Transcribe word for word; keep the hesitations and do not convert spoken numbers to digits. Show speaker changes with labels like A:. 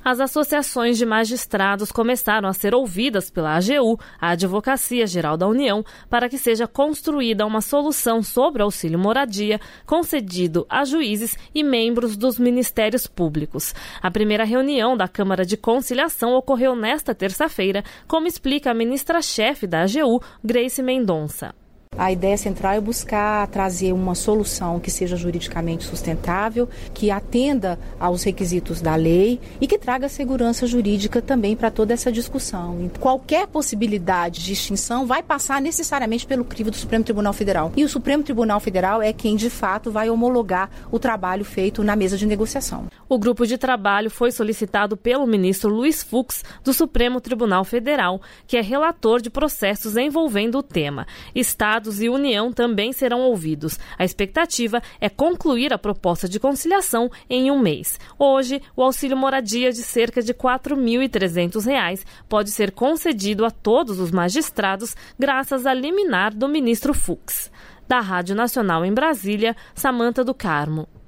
A: As associações de magistrados começaram a ser ouvidas pela A G U, a Advocacia Geral da União, para que seja construída uma solução sobre o auxílio moradia concedido a juízes e membros dos ministérios públicos. A primeira reunião da Câmara de Conciliação ocorreu nesta terça-feira, como explica a ministra-chefe da A G U, Grace Mendonça.
B: A ideia central é buscar trazer uma solução que seja juridicamente sustentável, que atenda aos requisitos da lei e que traga segurança jurídica também para toda essa discussão. Qualquer possibilidade de extinção vai passar necessariamente pelo crivo do Supremo Tribunal Federal. E o Supremo Tribunal Federal é quem, de fato, vai homologar o trabalho feito na mesa de negociação.
A: O grupo de trabalho foi solicitado pelo ministro Luiz Fux, do Supremo Tribunal Federal, que é relator de processos envolvendo o tema. Estados e União também serão ouvidos. A expectativa é concluir a proposta de conciliação em um mês. Hoje, o auxílio moradia de cerca de quatro mil e trezentos reais pode ser concedido a todos os magistrados graças à liminar do ministro Fux. Da Rádio Nacional em Brasília, Samanta do Carmo.